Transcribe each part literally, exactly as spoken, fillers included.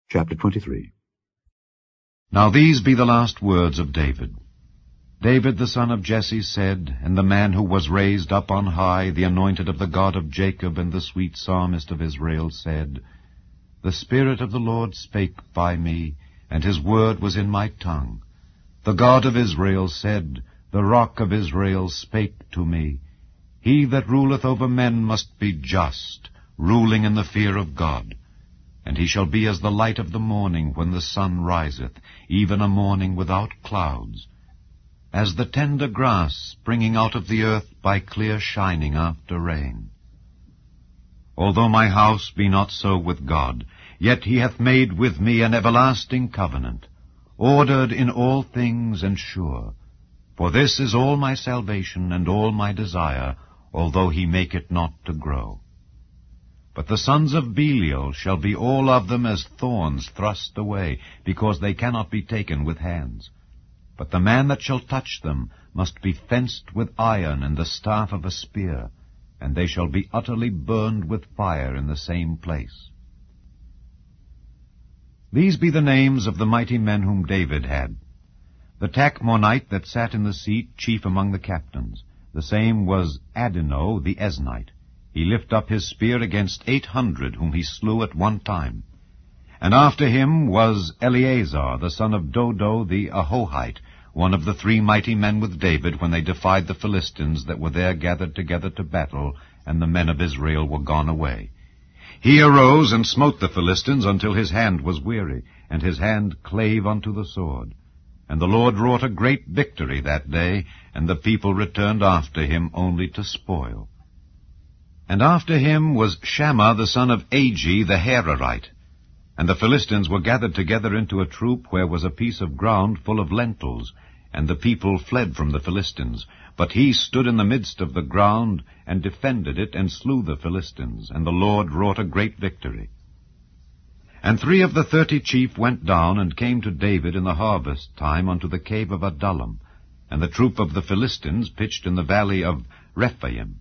Chapter twenty-three. Now these be the last words of David. David the son of Jesse said, and the man who was raised up on high, the anointed of the God of Jacob, and the sweet psalmist of Israel, said, The Spirit of the Lord spake by me, and his word was in my tongue. The God of Israel said, The rock of Israel spake to me. He that ruleth over men must be just, ruling in the fear of God. And he shall be as the light of the morning when the sun riseth, even a morning without clouds, as the tender grass springing out of the earth by clear shining after rain. Although my house be not so with God, yet he hath made with me an everlasting covenant, ordered in all things and sure. For this is all my salvation and all my desire, although he make it not to grow. But the sons of Belial shall be all of them as thorns thrust away, because they cannot be taken with hands. But the man that shall touch them must be fenced with iron and the staff of a spear, and they shall be utterly burned with fire in the same place. These be the names of the mighty men whom David had. The Tachmonite that sat in the seat, chief among the captains. The same was Adino the Eznite. He lift up his spear against eight hundred, whom he slew at one time. And after him was Eleazar, the son of Dodo the Ahohite, one of the three mighty men with David, when they defied the Philistines that were there gathered together to battle, and the men of Israel were gone away. He arose and smote the Philistines until his hand was weary, and his hand clave unto the sword. And the Lord wrought a great victory that day, and the people returned after him only to spoil. And after him was Shammah the son of Agi the Hararite. And the Philistines were gathered together into a troop, where was a piece of ground full of lentils, and the people fled from the Philistines. But he stood in the midst of the ground, and defended it, and slew the Philistines, and the Lord wrought a great victory. And three of the thirty chief went down, and came to David in the harvest time unto the cave of Adullam, and the troop of the Philistines pitched in the valley of Rephaim.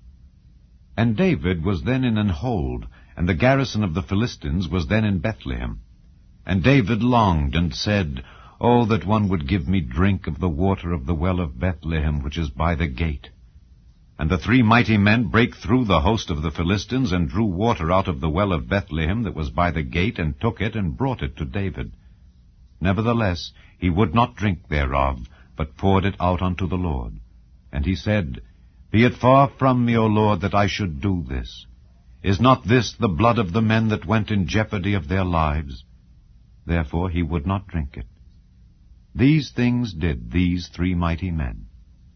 And David was then in an hold, and the garrison of the Philistines was then in Bethlehem. And David longed, and said, Oh, that one would give me drink of the water of the well of Bethlehem, which is by the gate. And the three mighty men brake through the host of the Philistines, and drew water out of the well of Bethlehem that was by the gate, and took it, and brought it to David. Nevertheless he would not drink thereof, but poured it out unto the Lord. And he said, Be it far from me, O Lord, that I should do this. Is not this the blood of the men that went in jeopardy of their lives? Therefore he would not drink it. These things did these three mighty men.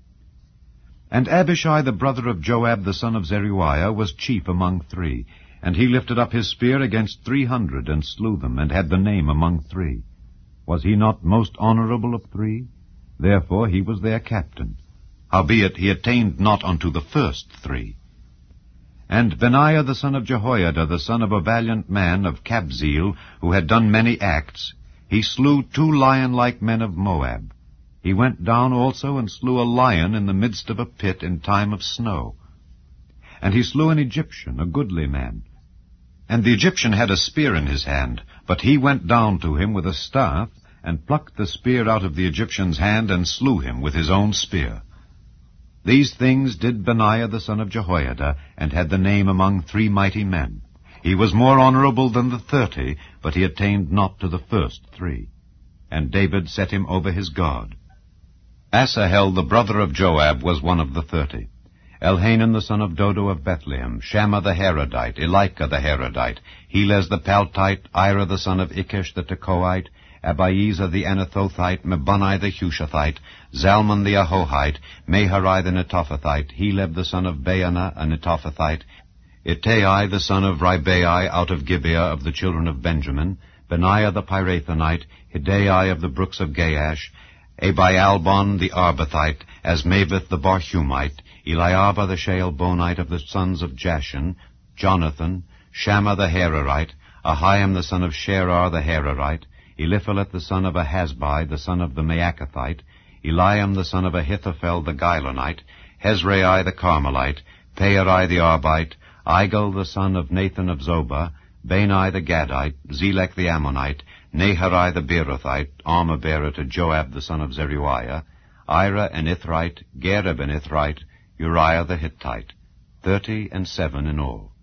And Abishai the brother of Joab the son of Zeruiah was chief among three, and he lifted up his spear against three hundred, and slew them, and had the name among three. Was he not most honorable of three? Therefore he was their captain. Howbeit he attained not unto the first three. And Benaiah the son of Jehoiada, the son of a valiant man of Kabzeel, who had done many acts, he slew two lion-like men of Moab. He went down also and slew a lion in the midst of a pit in time of snow. And he slew an Egyptian, a goodly man. And the Egyptian had a spear in his hand, but he went down to him with a staff, and plucked the spear out of the Egyptian's hand, and slew him with his own spear. These things did Benaiah the son of Jehoiada, and had the name among three mighty men. He was more honorable than the thirty, but he attained not to the first three. And David set him over his guard. Asahel the brother of Joab was one of the thirty. Elhanan the son of Dodo of Bethlehem, Shammah the Harodite, Elika the Harodite, Helez the Paltite, Ira the son of Ikish the Tekoite, Abiezer the Anathothite, Mebunai the Hushathite, Zalmon the Ahohite, Meharai the Netophathite, Heleb the son of Baanah, a Netophathite, Ittai the son of Ribai out of Gibeah of the children of Benjamin, Benaiah the Pirathonite, Hidai of the brooks of Gaash, Abialbon the Arbathite, Asmaveth the Barhumite, Eliabah the Shaalbonite of the sons of Jashan, Jonathan, Shammah the Hararite, Ahiam the son of Sherar the Hararite, Eliphalet the son of Ahasbai, the son of the Maacathite, Eliam the son of Ahithophel the Gilonite, Hezrai the Carmelite, Pearai the Arbite, Igal the son of Nathan of Zobah, Bani the Gadite, Zelek the Ammonite, Naharai the Beerothite, armor-bearer to Joab the son of Zeruiah, Ira an Ithrite, Gareb an Ithrite, Uriah the Hittite, thirty and seven in all.